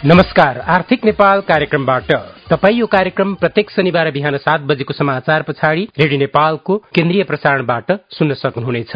नमस्कार, आर्थिक नेपाल कार्यक्रमबाट तपाई यो कार्यक्रम प्रत्येक शनिबार बिहान 7 बजेको समाचार पछाडि रेडियो नेपालको केन्द्रीय प्रसारणबाट सुन्न सक्नुहुनेछ।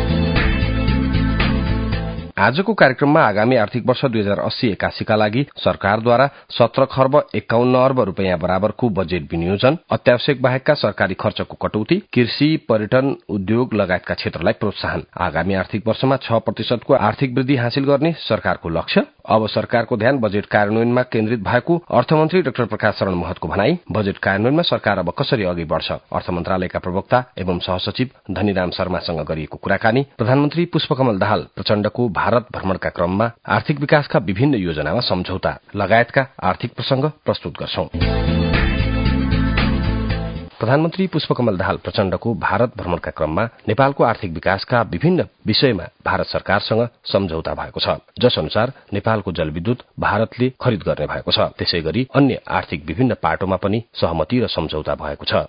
आजको कार्यक्रममा आगामी आर्थिक वर्ष 2080-81 का लागि सरकारद्वारा 17 खर्ब 51 अर्ब रुपैयाँ बराबरको बजेट विनियोजन, अत्यावश्यक बाहेकका सरकारी खर्चको कटौती, कृषि, पर्यटन, उद्योग लगायतका क्षेत्रलाई प्रोत्साहन, आगामी आर्थिक वर्षमा 6% को आर्थिक वृद्धि हासिल गर्ने सरकारको लक्ष्य। अब सरकारको ध्यान बजेट कार्यान्वयनमा केन्द्रित भएको अर्थमन्त्री डाक्टर प्रकाश शरण महतको भनाई। बजेट कार्यान्वयनमा सरकार अब कसरी अघि बढ्छ? अर्थ मन्त्रालयका प्रवक्ता एवं सहसचिव धनीराम शर्मासँग गरिएको कुराकानी। प्रधानमन्त्री पुष्पकमल दाहाल प्रचण्डको भारत भ्रमणका क्रममा आर्थिक विकासका विभिन्न योजनामा सम्झौता लगायतका आर्थिक प्रसंग प्रस्तुत गर्छौं। प्रधानमन्त्री पुष्पकमल दाहाल प्रचण्डको भारत भ्रमणका क्रममा नेपालको आर्थिक विकासका विभिन्न विषयमा भारत सरकारसँग सम्झौता भएको छ, जस अनुसार नेपालको जलविद्युत भारतले खरिद गर्ने भएको छ। त्यसैगरी अन्य आर्थिक विभिन्न पाटोमा पनि सहमति र सम्झौता भएको छ।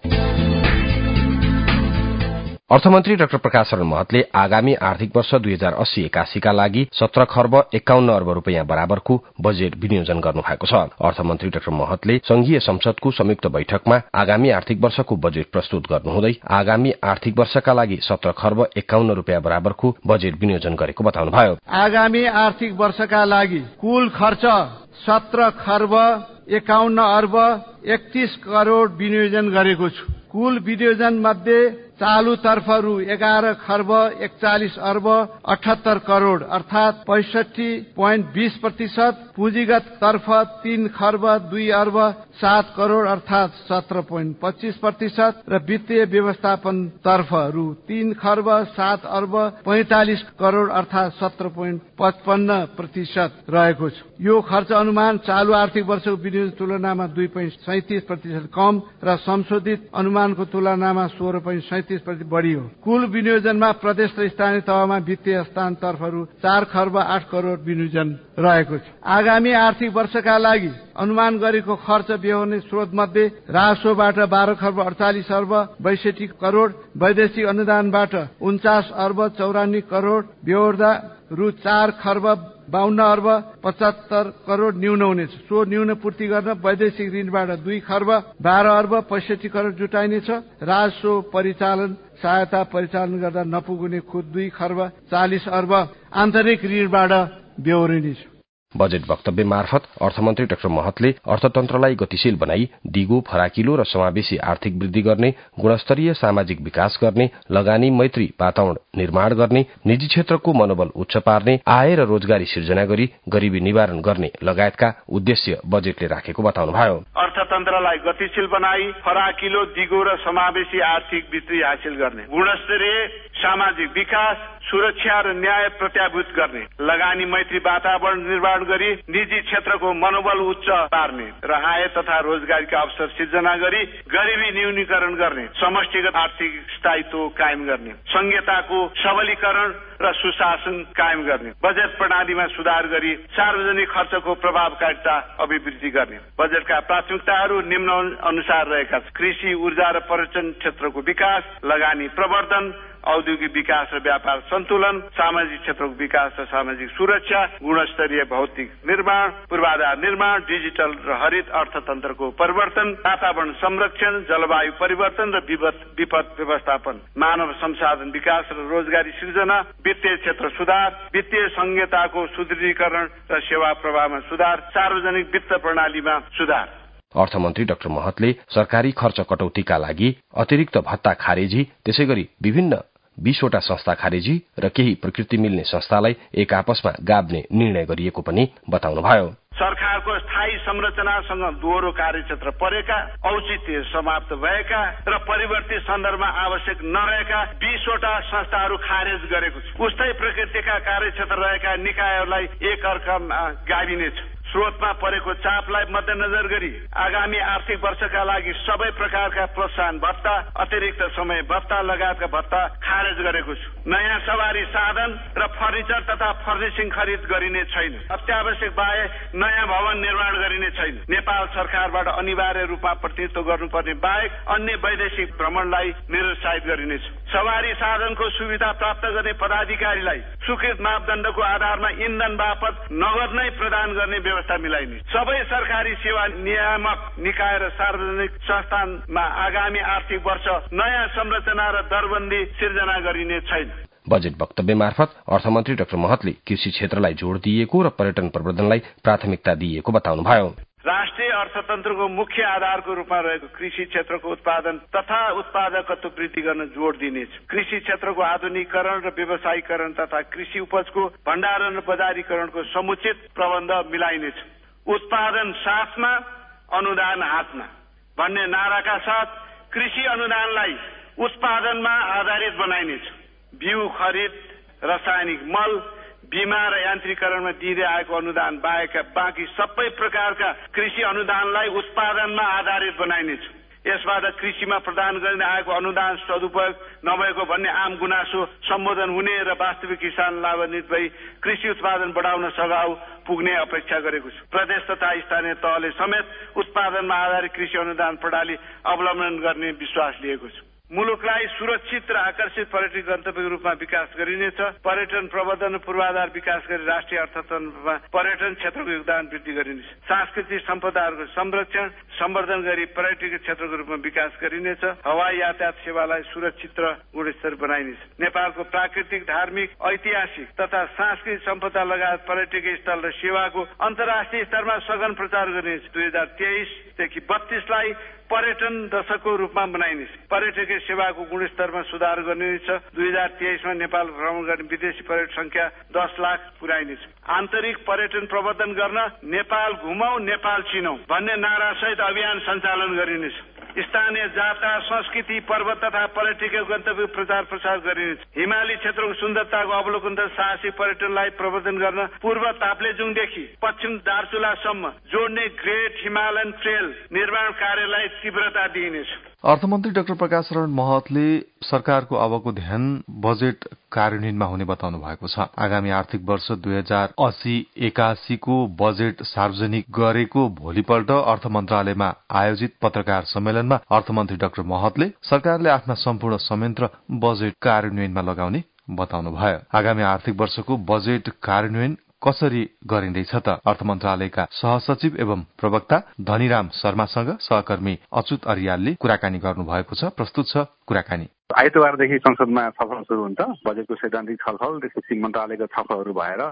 अर्थमन्त्री डाक्टर प्रकाश शरण महतले आगामी आर्थिक वर्ष 2080-81 का लागि 17 खर्ब 51 अर्ब रुपैयाँ बराबरको बजेट विनियोजन गर्नु भएको छ। अर्थमन्त्री डाक्टर महतले संघीय संसदको संयुक्त बैठकमा आगामी आर्थिक वर्षको बजेट प्रस्तुत गर्नुहुँदै आगामी आर्थिक वर्षका लागि 17 खर्ब 51 रुपैयाँ बराबरको बजेट विनियोजन गरेको बताउनुभयो। आगामी आर्थिक वर्षका लागि कुल खर्च 17 खर्ब 51 अर्ब 31 करोड़ विनियोजन गरेको छु। कुल विनियोजन मध्ये चालू तर्फ रु 11 खर्ब 41 अर्ब 78 करोड़ अर्थात 65.20%, पुँजीगत तर्फ 3 खर्ब 2 अर्ब 7 करोड़ अर्थात 17.25% र वित्तीय व्यवस्थापन तर्फ रु 3 खर्ब 7 अर्ब 45 करोड़ अर्थात 17.55% रहेको छ। यो खर्च अनुमान चालू आर्थिक वर्षको विनियोजन तुलनामा 2.37% कम र संशोधित अनुमानको तुलनामा 16.37% बढी हो। कुल विनियोजनमा प्रदेश र स्थानीय तहमा वित्तीय हस्तान्तरहरू 4 खर्ब 8 करोड़ विनियोजन रहेको छ। आगामी आर्थिक वर्षका लागि अनुमान गरेको खर्च बेहोर्ने स्रोत मध्ये राजस्वबाट 12 खर्ब 48 अर्ब 62 करोड़, वैदेशिक अनुदानबाट 49 अर्ब 54 करोड़ बेहोर्दा रु 4 खर्ब 52 अर्ब 75 करोड़ न्यून हुनेछ। सो न्यून पूर्ति गर्न वैदेशिक ऋणबाट 2 खर्ब 12 अर्ब 65 करोड़ जुटाइनेछ। राजस्व परिचालन सहायता परिचालन गर्दा नपुग्ने खुद 2 खर्ब 40 अर्ब आन्तरिक ऋणबाट बेहोरिनेछ। बजेट वक्तव्य मार्फत अर्थमन्त्री डाक्टर महतले अर्थतन्त्रलाई गतिशील बनाई दिगो, फराकिलो र समावेशी आर्थिक वृद्धि गर्ने, गुणस्तरीय सामाजिक विकास गर्ने, लगानी मैत्री वातावरण निर्माण गर्ने, निजी क्षेत्रको मनोबल उच्च पार्ने, आय र रोजगारी सिर्जना गरी गरीबी निवारण गर्ने लगायतका उद्देश्य बजेटले राखेको बताउनुभयो। अर्थतन्त्रलाई गतिशील बनाई फराकिलो, दिगो र समावेशी आर्थिक वृद्धि हासिल गर्ने, गुणस्तरीय सामाजिक विकास, सुरक्षा र न्याय प्रत्याभूत गर्ने, लगानी मैत्री वातावरण निर्माण गरी निजी क्षेत्रको मनोबल उच्च पार्ने र आय तथा रोजगारीका अवसर सिर्जना गरी गरिबी न्यूनीकरण गर्ने, समष्टिगत आर्थिक स्थायित्व कायम गर्ने, संघीयताको सबलीकरण र सुशासन कायम गर्ने, बजेट प्रणालीमा सुधार गरी सार्वजनिक खर्चको प्रभावकारिता अभिवृद्धि गर्ने। बजेटका प्राथमिकताहरू निम्न अनुसार रहेका छन्। कृषि, ऊर्जा र पर्यटन क्षेत्रको विकास, लगानी प्रवर्धन, औद्योगिक विकास र व्यापार सन्तुलन, सामाजिक क्षेत्रको विकास र सामाजिक सुरक्षा, गुणस्तरीय भौतिक निर्माण, पूर्वाधार निर्माण, डिजिटल र हरित अर्थतन्त्रको परिवर्तन, वातावरण संरक्षण, जलवायु परिवर्तन र विपद व्यवस्थापन, मानव संसाधन विकास र रोजगारी सृजना, वित्तीय क्षेत्र सुधार, वित्तीय संहिताको सुदृढीकरण र सेवा प्रवाहमा सुधार, सार्वजनिक वित्त प्रणालीमा सुधार। अर्थमन्त्री डाक्टर महतले सरकारी खर्च कटौतीका लागि अतिरिक्त भत्ता खारेजी, त्यसैगरी विभिन्न 20 वटा संस्था खारेजी र केही प्रकृति मिल्ने संस्थालाई एक आपसमा गाभ्ने निर्णय गरिएको पनि बताउनुभयो। सरकारको स्थायी संरचनासँग दोहोरो कार्यक्षेत्र परेका, औचित्य समाप्त भएका र परिवर्तित सन्दर्भमा आवश्यक नरहेका 20 वटा संस्थाहरू खारेज गरेको छ। उस्तै प्रकृतिका कार्यक्षेत्र रहेका निकायहरूलाई एक अर्कामा गाभिनेछ। स्रोतमा परेको चापलाई मध्यनजर गरी आगामी आर्थिक वर्षका लागि सबै प्रकारका प्रोत्साहन भत्ता, अतिरिक्त समय भत्ता लगायतका भत्ता खारेज गरेको छु। नयाँ सवारी साधन र फर्निचर तथा फर्निशिङ खरिद गरिने छैन। अत्यावश्यक बाहेक नयाँ भवन निर्माण गरिने छैन। नेपाल सरकारबाट अनिवार्य रूपमा प्रतिनिधित्व गर्नुपर्ने बाहेक अन्य वैदेशिक भ्रमणलाई निरुत्साहित गरिनेछ। सवारी साधनको सुविधा प्राप्त गर्ने पदाधिकारीलाई स्वीकृत मापदण्डको आधारमा इन्धन बापत नगद नै प्रदान गर्ने व्यवस्था मिलाइने। सबै सरकारी सेवा नियामक निकाय र सार्वजनिक संस्थानमा आगामी आर्थिक वर्ष नयाँ संरचना र दरबन्दी सिर्जना गरिने छैन। बजेट वक्तव्य मार्फत अर्थमन्त्री डाक्टर महतले कृषि क्षेत्रलाई जोड़ दिएको र पर्यटन प्रवर्धनलाई प्राथमिकता दिएको बताउनुभयो। राष्ट्रिय अर्थतन्त्रको मुख्य आधारको रूपमा रहेको कृषि क्षेत्रको उत्पादन तथा उत्पादकत्व वृद्धि गर्न जोड़ दिनेछ। कृषि क्षेत्रको आधुनिकीकरण र व्यवसायीकरण तथा कृषि उपजको भण्डारण र बजारीकरणको समुचित प्रबन्ध मिलाइनेछ। उत्पादन साथमा अनुदान हातमा भन्ने नाराका साथ कृषि अनुदानलाई उत्पादनमा आधारित बनाइनेछ। बिउ खरिद, रासायनिक मल, बीमा र यान्त्रिकरणमा दिँदै आएको अनुदान बाहेकका बाँकी सबै प्रकारका कृषि अनुदानलाई उत्पादनमा आधारित बनाइनेछ। यसबाट कृषिमा प्रदान गरिँदै आएको अनुदान सदुपयोग नभएको भन्ने आम गुनासो सम्बोधन हुने र वास्तविक किसान लाभान्वित भई कृषि उत्पादन बढाउन सघाउ पुग्ने अपेक्षा गरेको छु। प्रदेश तथा स्थानीय तहले समेत उत्पादनमा आधारित कृषि अनुदान प्रणाली अवलम्बन गर्ने विश्वास लिएको छु। मुलुकलाई सुरक्षित र आकर्षित पर्यटक गन्तव्यको रूपमा विकास गरिनेछ। पर्यटन प्रवर्धन पूर्वाधार विकास गरी राष्ट्रिय अर्थतन्त्रमा पर्यटन क्षेत्रको योगदान वृद्धि गरिनेछ। सांस्कृतिक सम्पदाहरूको संरक्षण सम्वर्धन गरी पर्यटकीय क्षेत्रको रूपमा विकास गरिनेछ। हवाई यातायात सेवालाई सुरक्षित र गुणस्तर बनाइनेछ। नेपालको प्राकृतिक, धार्मिक, ऐतिहासिक तथा सांस्कृतिक सम्पदा लगायत पर्यटकीय स्थल र सेवाको अन्तर्राष्ट्रिय स्तरमा सघन प्रचार गरिनेछ। 2023 देखि 32 लाई पर्यटन दशकको रूपमा बनाइनेछ। पर्यटकीय सेवाको गुणस्तरमा सुधार गरिनेछ। 2023 मा नेपाल भ्रमण गर्ने विदेशी पर्यटक संख्या 10 लाख पुर्याइनेछ। आन्तरिक पर्यटन प्रवर्धन गर्न नेपाल घुमौ नेपाल चिनौ भन्ने नारासहित अभियान सञ्चालन गरिनेछ। स्थानीय जात्रा, संस्कृति, पर्वत तथा पर्यटकीय गन्तव्य प्रचार प्रसार गरिनेछ। हिमाली क्षेत्रको सुन्दरताको अवलोकन तथा साहसिक पर्यटनलाई प्रवर्धन गर्न पूर्व ताप्लेजुङदेखि पश्चिम दार्चुलासम्म जोड्ने ग्रेट हिमालयन ट्रेल निर्माण कार्यलाई तीव्रता दिइनेछ। अर्थमन्त्री डाक्टर प्रकाश शरण महतले सरकारको अबको ध्यान बजेट कार्यान्वयनमा हुने बताउनु भएको छ। आगामी आर्थिक वर्ष 2080-81 को बजेट सार्वजनिक गरेको भोलिपल्ट अर्थ मन्त्रालयमा आयोजित पत्रकार सम्मेलनमा अर्थमन्त्री डाक्टर महतले सरकारले आफ्ना सम्पूर्ण संयन्त्र बजेट कार्यान्वयनमा लगाउने बताउनुभयो। आगामी आर्थिक वर्षको बजेट कार्यान्वयन कसरी गरिँदैछ त? अर्थ मन्त्रालयका सहसचिव एवं प्रवक्ता धनीराम शर्मासँग सहकर्मी अच्युत अरियालले कुराकानी गर्नुभएको छ। प्रस्तुत छ कुराकानी। आइतबारदेखि संसदमा छलफल सुरु हुन्छ। बजेटको सैद्धान्तिक छलफल, त्यसपछि मन्त्रालयको छलफलहरू भएर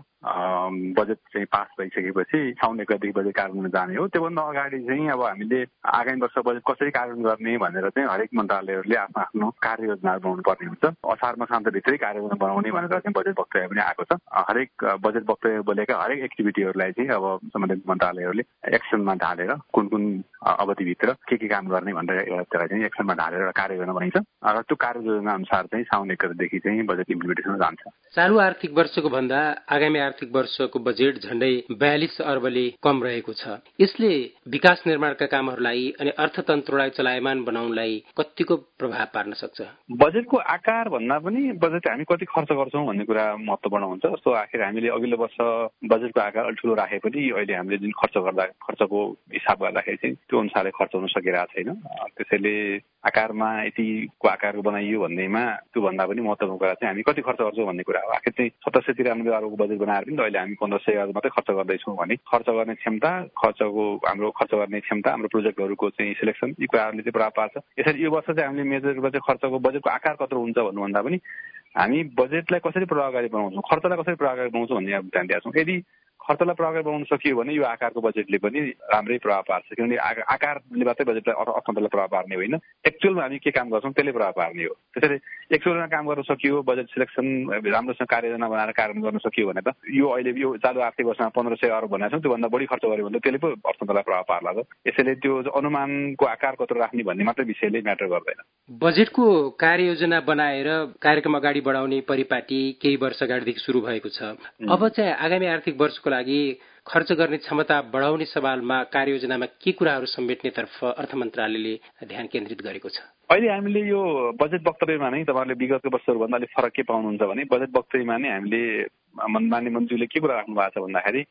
बजेट चाहिँ पास भइसकेपछि साउन 1 गतेदेखि बजेट कार्यान्वयन जाने हो। त्योभन्दा अगाडि चाहिँ अब हामीले आगामी वर्ष बजेट कसरी कार्यान्वयन गर्ने भनेर चाहिँ हरेक मन्त्रालयहरूले आफ्नो आफ्नो कार्ययोजनाहरू बनाउनु पर्ने हुन्छ। असारमा शान्तभित्रै कार्ययोजना बनाउने भनेर चाहिँ बजेट वक्तव्य पनि आएको छ। हरेक बजेट वक्तव्य बोलेका हरेक एक्टिभिटीहरूलाई चाहिँ अब सम्बन्धित मन्त्रालयहरूले एक्सनमा ढालेर कुन कुन अवधिभित्र के काम गर्ने भनेर एउटा चाहिँ एक्सनमा ढालेर एउटा कार्ययोजना बनाइन्छ र त्यो कार्ययोजना अनुसार चाहिँ साउन 1 गतेदेखि चाहिँ बजेट इम्प्लिमेन्टेसन जान्छ। चालू आर्थिक वर्षको भन्दा आगामी आर्थिक वर्षको बजेट झण्डै 42 अर्बले कम रहेको छ। यसले विकास निर्माणका कामहरूलाई अनि अर्थतन्त्रलाई चलायमान बनाउनलाई कतिको प्रभाव पार्न सक्छ? बजेटको आकार भन्दा पनि बजेट हामी कति खर्च गर्छौँ भन्ने कुरा महत्त्वपूर्ण हुन्छ। जस्तो आखिर हामीले अघिल्लो वर्ष बजेटको आकार अलिक ठुलो राखे पनि अहिले हामीले जुन खर्चको हिसाब गर्दाखेरि चाहिँ त्यो अनुसारले खर्च हुन सकिरहेको छैन। त्यसैले आकारमा यतिको आकारको बनाइयो भन्नेमा त्योभन्दा पनि महत्त्वपूर्ण कुरा चाहिँ हामी कति खर्च गर्छौँ भन्ने कुरा हो। आखिर चाहिँ 8793 अर्बको बजेट बनाएर पनि अहिले हामी 1500 अर्ब मात्रै खर्च गर्दैछौँ भने खर्च गर्ने क्षमता, हाम्रो खर्च गर्ने क्षमता, हाम्रो प्रोजेक्टहरूको चाहिँ सिलेक्सन, यी कुराहरूले चाहिँ प्रभाव पार्छ। यसरी यो वर्ष चाहिँ हामीले मेजर रूपमा चाहिँ बजेटको आकार कत्रो हुन्छ भन्नुभन्दा पनि हामी बजेटलाई कसरी प्रभावकारी बनाउँछौँ, खर्चलाई कसरी प्रभावकारी बनाउँछौँ भन्ने ध्यान दिएका छौँ। यदि खर्चलाई प्रभावकारी बनाउन सकियो भने यो आकारको बजेटले पनि राम्रै प्रभाव पार्छ। किनभने आकारले मात्रै बजेटलाई अर्थतन्त्रलाई प्रभाव पार्ने होइन, एक्चुअलमा हामी के काम गर्छौँ त्यसले प्रभाव पार्ने हो। त्यसैले एक्चुअलमा काम गर्न सकियो, बजेट सिलेक्सन राम्रोसँग कार्ययोजना बनाएर कार्यान्वयन गर्न सकियो भने त यो अहिले यो चालु आर्थिक वर्षमा 1500 अर्ब भनेको छौँ, त्योभन्दा बढी खर्च गर्यो भने त्यसले पो अर्थतन्त्रलाई प्रभाव पार्ला। यसैले त्यो अनुमानको आकार कत्रो राख्ने भन्ने मात्रै विषयले म्याटर गर्दैन। बजेटको कार्ययोजना बनाएर कार्यक्रम अगाडि बढाउने परिपाटी केही वर्ष अगाडिदेखि सुरु भएको छ। अब चाहिँ आगामी आर्थिक वर्षको लागि खर्च गर्ने क्षमता बढाउने सवालमा कार्ययोजनामा के कुराहरू समेट्नेतर्फ अर्थ मन्त्रालयले ध्यान केन्द्रित गरेको छ? अहिले हामीले यो बजेट वक्तव्यमा नै तपाईँहरूले विगतको वर्षहरूभन्दा अलिक फरक के पाउनुहुन्छ भने बजेट वक्तव्यमा नै हामीले मान्य मन्त्रीले के कुरा राख्नु भएको छ भन्दाखेरि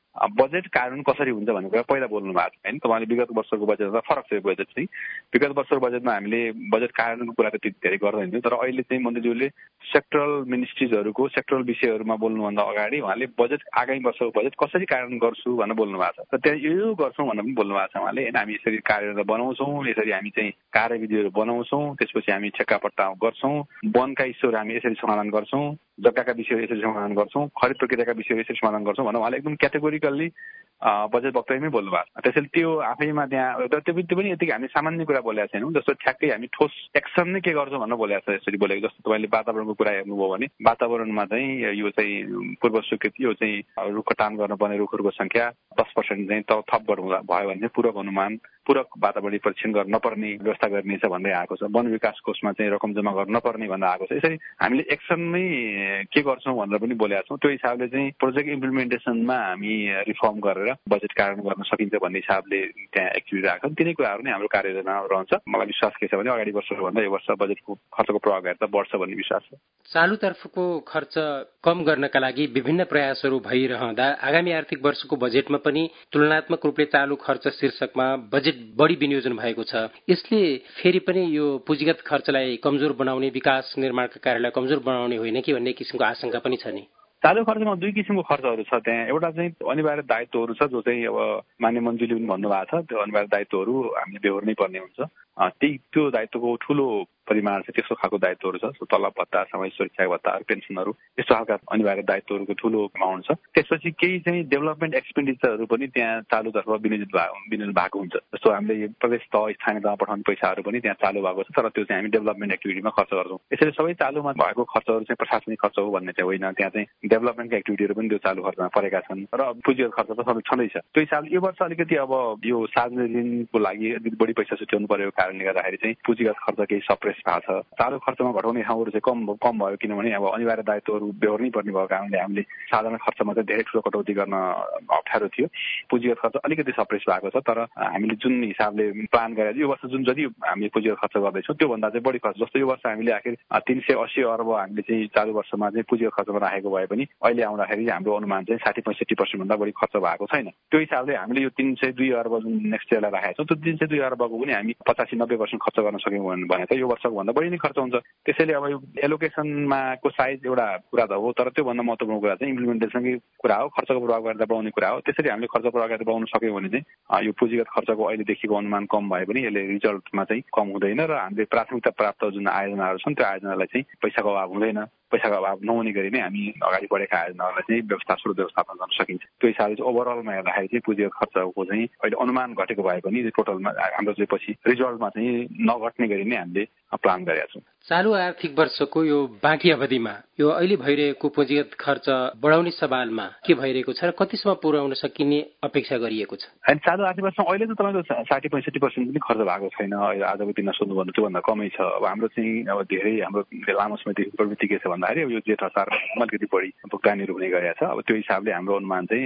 बजेट कार्यान्वयन कसरी हुन्छ भन्ने कुरा पहिला बोल्नु भएको छ हैन। तपाईले विगत वर्षको बजेटमा फरक छ बजेट चाहिँ। विगत वर्षको बजेटमा हामीले बजेट कार्यान्वयनको कुरा त्यति धेरै गर्दैन थियौं, तर अहिले चाहिँ मन्त्रीज्यूले सेक्टरल मिनिस्ट्रीजहरुको सेक्टरल विषयहरुमा बोल्नुभन्दा अगाडि उहाँले बजेट आगामी वर्षको बजेट कसरी कार्यान्वयन गर्छु भनेर बोल्नु भएको छ। र त्यहाँ यो गर्छौं भनेर पनि बोल्नु भएको छ उहाँले। हामी यसरी कार्ययोजना बनाउँछौँ, यसरी हामी चाहिँ कार्यविधिहरु बनाउँछौँ, त्यसपछि हामी ठेक्कापट्टा गर्छौँ, वनका इस्युहरु हामी यसरी समाधान गर्छौँ, जग्गाका विषयहरु यसरी समाधान गर्छौँ, खरिद प्रक्रियाका विषयहरु यसरी समाधान गर्छौँ भनेर उहाँले एकदम क्याटेगोरिकल्ली बजेट वक्तव्यमै बोल्नु भएको छ। त्यसैले त्यो आफैमा त्यहाँ त्यो पनि यति हामी सामान्य कुरा बोलेका छैनौँ, जस्तो ठ्याक्कै हामी ठोस एक्सन नै के गर्छौँ भनेर बोलेको छ। यसरी बोलेको जस्तो तपाईँले वातावरणको कुरा हेर्नुभयो भने वातावरणमा चाहिँ यो चाहिँ पूर्व स्वीकृति यो चाहिँ रुख कटान गर्नुपर्ने रुखहरूको संख्या 10% चाहिँ थप भयो भने चाहिँ पूरक अनुमान पूरक वातावरणीय परीक्षण गर्न नपर्ने व्यवस्था गरिनेछ भन्दै आएको छ। वन विकास कोषमा चाहिँ रकम जम्मा गर्न नपर्ने भन्दै आएको छ। यसरी हामीले एक्सनमै के गर्छौँ भनेर पनि बोलेका छौँ। त्यो हिसाबले चाहिँ प्रोजेक्ट इम्प्लिमेन्टेसनमा हामी रिफर्म गरेर बजेट कार्यान्वयन गर्न सकिन्छ भन्ने हिसाबले त्यहाँ एक्टिभिटी राख्छौँ। तिनै कुराहरू नै हाम्रो कार्ययोजना रहन्छ। मलाई विश्वास के छ भने अगाडि वर्षको भन्दा यो वर्ष बजेटको खर्चको प्रभावकारिता बढ्छ भन्ने विश्वास छ। चालुतर्फको खर्च कम गर्नका लागि विभिन्न प्रयासहरू भइरहँदा आगामी आर्थिक वर्षको बजेटमा पनि तुलनात्मक रूपले चालु खर्च शीर्षकमा बजेट बढी विनियोजन भएको छ। यसले फेरि पनि यो पुँजीगत खर्चलाई कमजोर बनाउने, विकास निर्माणका कार्यलाई कमजोर बनाउने होइन कि भन्ने किसिमको आशंका पनि छ नि। चालु खर्चमा दुई किसिमको खर्चहरू छ। त्यहाँ एउटा चाहिँ अनिवार्य दायित्वहरू छ, जो चाहिँ अब माननीय मन्त्रीले पनि भन्नुभएको छ, त्यो अनिवार्य दायित्वहरू हामीले बेहोर्नै पर्ने हुन्छ। त्यो दायित्वको ठूलो परिमाण छ, त्यस्तो खालको दायित्वहरू छ। तलब भत्ता, सामाजिक सुरक्षा भत्ताहरू, पेन्सनहरू, यस्तो खालका अनिवार्य दायित्वहरूको ठूलो अमाउन्ट छ। त्यसपछि केही चाहिँ डेभलपमेन्ट एक्सपेन्डिचरहरू पनि त्यहाँ चालुतर्फ विनियोजन भएको हुन्छ। जस्तो हामीले प्रदेश तह स्थानीय तहमा पठाउने पैसाहरू पनि त्यहाँ चालु भएको छ, तर त्यो चाहिँ हामी डेभलपमेन्ट एक्टिभिटीमा खर्च गर्छौँ। यसरी सबै चालुमा भएको खर्चहरू चाहिँ प्रशासनिक खर्च हो भन्ने चाहिँ होइन। त्यहाँ चाहिँ डेभलपमेन्टका एक्टिभिटीहरू पनि त्यो चालु खर्चमा परेका छन् र पुँजीगत खर्च त सबै छँदैछ। त्यो हिसाबले यो वर्ष अलिकति अब यो सार्वजनिक ऋणको लागि अलिकति बढी पैसा छुट्याउनु परेको कारणले गर्दाखेरि चाहिँ पुँजीगत खर्च केही सप्रेस भएको छ। चालु खर्चमा घटाउने ठाउँहरू चाहिँ कम भयो, किनभने अब अनिवार्य दायित्वहरू बेहोर्नै पर्ने भएको कारणले हामीले साधारण खर्चमा चाहिँ धेरै ठुलो कटौती गर्न अप्ठ्यारो थियो। पुँजीगत खर्च अलिकति सप्रेस भएको छ, तर हामीले जुन हिसाबले प्लान गरेर यो वर्ष जुन जति हामीले पुँजीगत खर्च गर्दैछौँ त्योभन्दा चाहिँ बढी खर्च। जस्तो यो वर्ष हामीले आखिर 380 अर्ब हामीले चाहिँ चालु वर्षमा चाहिँ पुँजीगत खर्चमा राखेको भए पनि अहिले आउँदाखेरि हाम्रो अनुमान चाहिँ 60-65% भन्दा बढी खर्च भएको छैन। त्यो हिसाबले हामीले यो 302 अर्ब जुन नेक्स्ट इयरलाई राखेको छौँ, त्यो 302 अर्बको पनि हामी 85-90% खर्च गर्न सक्यौँ भने त यो वर्षको भन्दा बढी नै खर्च हुन्छ। त्यसैले अब यो एलोकेसनमा को साइज एउटा कुरा त हो, तर त्योभन्दा महत्त्वपूर्ण कुरा चाहिँ इम्प्लिमेन्टेसनकै कुरा हो, खर्चको प्रभावकारिता बढाउने कुरा हो। त्यसरी हामीले खर्च प्रभावकारिता बढाउन सक्यौँ भने चाहिँ यो पुँजीगत खर्चको अहिले देखिएको अनुमान कम भए पनि यसले रिजल्टमा चाहिँ कम हुँदैन र हामीले प्राथमिकता प्राप्त जुन आयोजनाहरू छन् त्यो आयोजनालाई चाहिँ पैसाको अभाव हुँदैन। पैसाको अभाव नहुने गरी नै हामी अगाडि बढेका आयोजनाहरूलाई चाहिँ व्यवस्थापन गर्न सकिन्छ। त्यो हिसाबले चाहिँ ओभरअलमा हेर्दाखेरि चाहिँ पुँजीगत खर्चको चाहिँ अहिले अनुमान घटेको भए पनि टोटलमा हाम्रो चाहिँ पछि रिजल्टमा चाहिँ नघट्ने गरी नै हामीले प्लान गरेका छौँ। चालु आर्थिक वर्षको यो बाँकी अवधिमा यो अहिले भइरहेको पुँजीगत खर्च बढाउने सवालमा के भइरहेको छ र कतिसम्म पुर्याउन सकिने अपेक्षा गरिएको छ? अनि चालु आर्थिक वर्षमा अहिले त तपाईँको 60-65% पनि खर्च भएको छैन। आजको दिनमा सोध्नुभन्दा त्योभन्दा कमै छ। अब हाम्रो चाहिँ अब धेरै हाम्रो लामो समयदेखि प्रवृत्ति के छ भन्दाखेरि यो जेठ असार अलिकति बढी भुक्तानीहरू हुने गरेको छ। अब त्यो हिसाबले हाम्रो अनुमान चाहिँ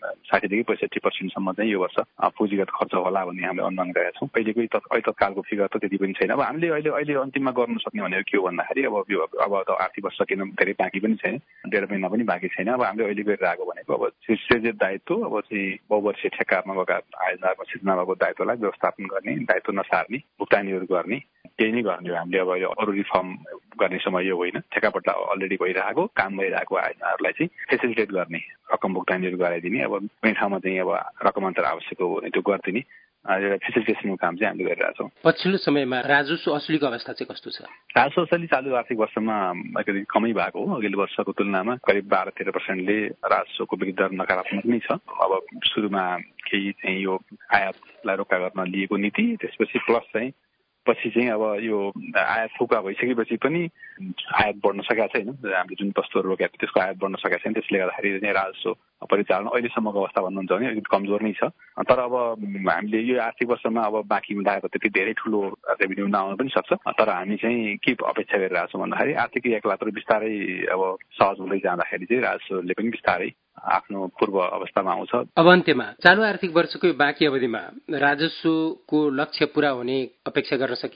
60-65% चाहिँ यो वर्ष पुँजीगत खर्च होला भन्ने हामीले अनुमान गरेका छौँ। अहिले तत्कालको फिगर त त्यति पनि छैन। अब हामीले अहिले अन्तिममा गर्न सक्ने भनेको के हो भन्दाखेरि अब त आर्थिक वर्ष सकिन धेरै बाँकी पनि छैन, 1.5 महिना पनि बाँकी छैन। अब हामीले अहिले गरिरहेको भनेको अब सृजित दायित्व अब चाहिँ बहुवर्षीय ठेक्कामा गएका आयोजनामा सिर्जना भएको दायित्वलाई व्यवस्थापन गर्ने, दायित्व नसार्ने, भुक्तानीहरू गर्ने, त्यही नै गर्ने हो। हामीले अब अहिले अरू रिफर्म गर्ने समय यो होइन। ठेक्कापट्टा अलरेडी भइरहेको काम भइरहेको आयोजनाहरूलाई चाहिँ फेसिलिटेट गर्ने, रकम भुक्तानीहरू गराइदिने, अब कुनै ठाउँमा चाहिँ अब रकमान्तर आवश्यक हो भने त्यो गरिदिने एउटा फेसिलिटेसनको काम चाहिँ हामीले गरिरहेछौँ। पछिल्लो समयमा राजस्व असुलीको अवस्था चाहिँ कस्तो छ? राजस्व असुली चालु आर्थिक वर्षमा अलिकति कमै भएको हो। अघिल्लो वर्षको तुलनामा करिब 12-13%ले राजस्वको वृद्धि दर नकारात्मक नै छ। अब सुरुमा केही चाहिँ यो आयातलाई रोका गर्न लिएको नीति, त्यसपछि प्लस चाहिँ पछि चाहिँ अब यो आयात फुका भइसकेपछि पनि आयात बढ्न सकेका छैन। हामीले जुन वस्तुहरू रोकेका थियौँ त्यसको आयात बढ्न सकेका छैन। त्यसले गर्दाखेरि चाहिँ राजस्व परिचालन अहिलेसम्मको अवस्था भन्नुहुन्छ भने अलिकति कमजोर नै छ। तर अब हामीले यो आर्थिक वर्षमा अब बाँकी मिलाएको त्यति धेरै ठुलो रेभिन्यू नआउन पनि सक्छ। तर हामी चाहिँ के अपेक्षा गरिरहेको छौँ भन्दाखेरि आर्थिक क्रियाकलापहरू बिस्तारै अब सहज हुँदै जाँदाखेरि चाहिँ राजस्वले पनि बिस्तारै आफ्नो पूर्व अवस्थामा आउँछ। अब अन्त्यमा चालु आर्थिक वर्षको बाँकी अवधिमा राजस्वको लक्ष्य पूरा हुने अपेक्षा गर्न सकिन्छ?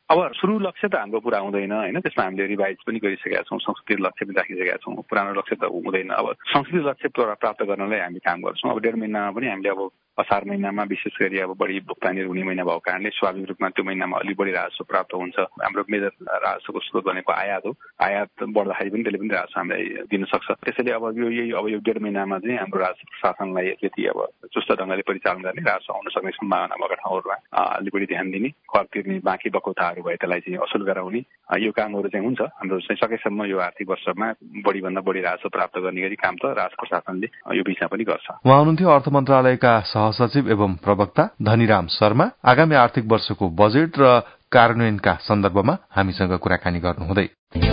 अब सुरु लक्ष्य त हाम्रो पूरा हुँदैन होइन, त्यसमा हामीले रिभाइज पनि गरिसकेका छौँ, संस्कृति लक्ष्य पनि राखिसकेका छौँ। पुरानो लक्ष्य त हुँदैन। अब संस्कृति लक्ष्य प्राप्त गर्नलाई हामी काम गर्छौँ। अब 1.5 महिनामा पनि हामीले अब असार महिनामा विशेष गरी अब बढी भुक्तानीहरू हुने महिना भएको कारणले स्वाभाविक रूपमा त्यो महिनामा अलिक बढी राजस्व प्राप्त हुन्छ। हाम्रो मेजर राजस्वको स्रोत भनेको आयात हो। आयात बढ्दाखेरि पनि त्यसले पनि राजस्व हामीलाई दिन सक्छ। त्यसैले अब यो 1.5 महिनामा चाहिँ हाम्रो राजस्व प्रशासनलाई यति अब चुस्त ढङ्गले परिचालन गर्ने, राजस्व आउन सक्ने सम्भावना भएका ठाउँहरूमा अलिक बढी ध्यान दिने, कर तिर्ने, बाँकी बकौताहरू भए त्यसलाई चाहिँ असुल गराउने, यो कामहरू चाहिँ हुन्छ। हाम्रो चाहिँ सकेसम्म यो आर्थिक वर्षमा बढीभन्दा बढी राजस्व प्राप्त गर्ने गरी काम त राजस्व प्रशासनले यो बिचमा पनि गर्छ। उहाँ हुनुहुन्थ्यो अर्थ मन्त्रालयका सहसचिव एवं प्रवक्ता धनीराम शर्मा। आगामी आर्थिक वर्षको बजेट र कार्यान्वयनका सन्दर्भमा हामीसँग कुराकानी गर्नुहुँदै।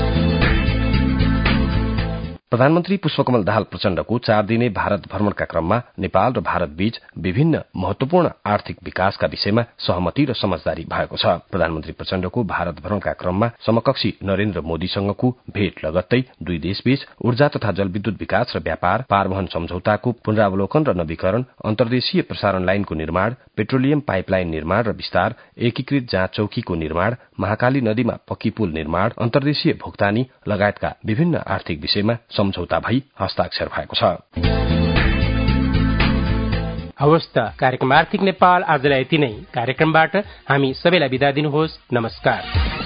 प्रधानमन्त्री पुष्पकमल दाहाल प्रचण्डको 4 दिने भारत भ्रमणका क्रममा नेपाल र भारत बीच विभिन्न महत्वपूर्ण आर्थिक विकासका विषयमा सहमति र समझदारी भएको छ। प्रधानमन्त्री प्रचण्डको भारत भ्रमणका क्रममा समकक्षी नरेन्द्र मोदीसँगको भेट लगत्तै दुई देशबीच ऊर्जा तथा जलविद्युत विकास र व्यापार, पारवहन सम्झौताको पुनरावलोकन र नवीकरण, अन्तर्देशीय प्रसारण लाइनको निर्माण, पेट्रोलियम पाइपलाइन निर्माण र विस्तार, एकीकृत जाँच चौकीको निर्माण, महाकाली नदीमा पक्की पुल निर्माण, अन्तर्देशीय भुक्तानी लगायतका विभिन्न आर्थिक विषयमा सम्झौता भई हस्ताक्षर भएको छ। हवस् त कार्यक्रम आर्थिक नेपाल आजलाई यति नै। कार्यक्रमबाट हामी सबैलाई बिदा दिनुहोस्। नमस्कार।